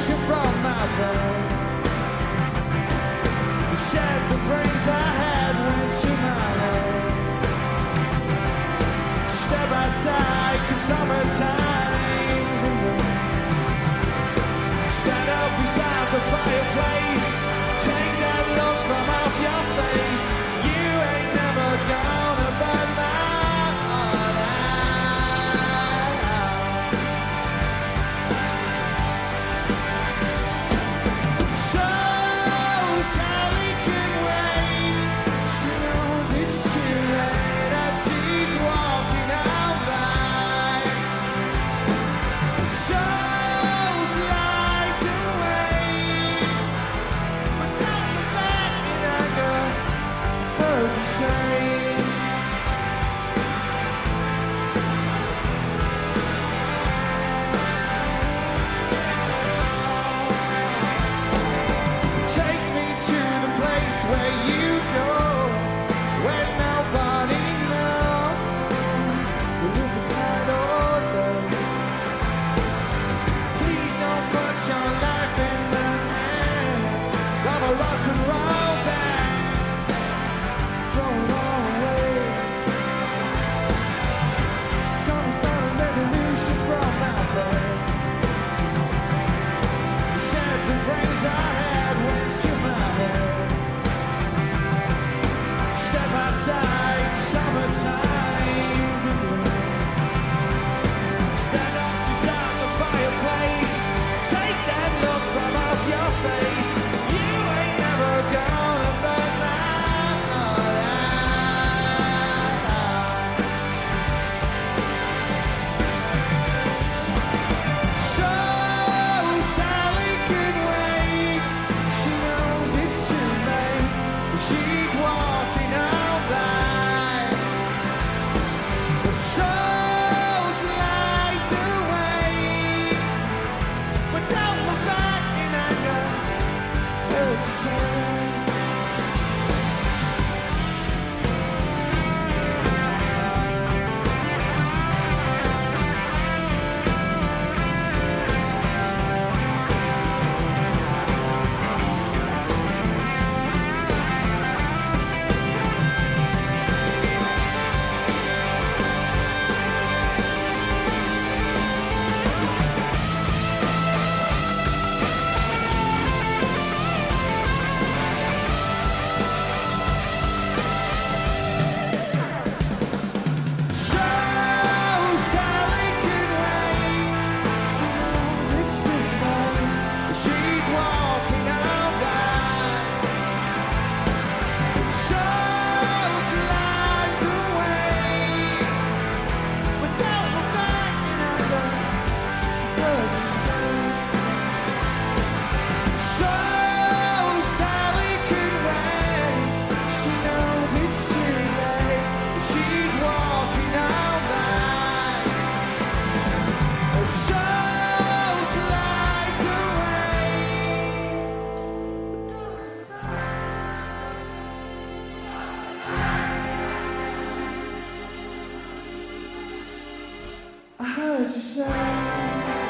resolution from my brain. You said the brains I had went to my head. Step outside, 'cause summertime's in bloom. Stand up beside the fireplace. Take that look from off your face. You ain't never gonna burn my heart out. So Sally can wait. She knows it's too late as she's walking out there. So slides away, but don't look back in anger. Heard you say. Take me to the place where you go, where nobody knows if it's night or day. Please don't put your life in the hands of a rock and roll band. Throw it all away. Gonna start a revolution from my brain. You said the brains I had went to my head. Step outside, summertime's in bloom. Stand up beside the fireplace. Take that look from off your face. You ain't never gonna burn my heart out. So Sally can wait. She knows it's too late. She's walking out there. The soul slides away, but don't look back in anger. Heard you say. So Sally can wait. She knows it's too late. She's walking out there. The soul slides away, but don't look back in anger. Heard you say. So Sally can wait. She knows it's too late. She's walking out there. Her soul slides away. I heard you say.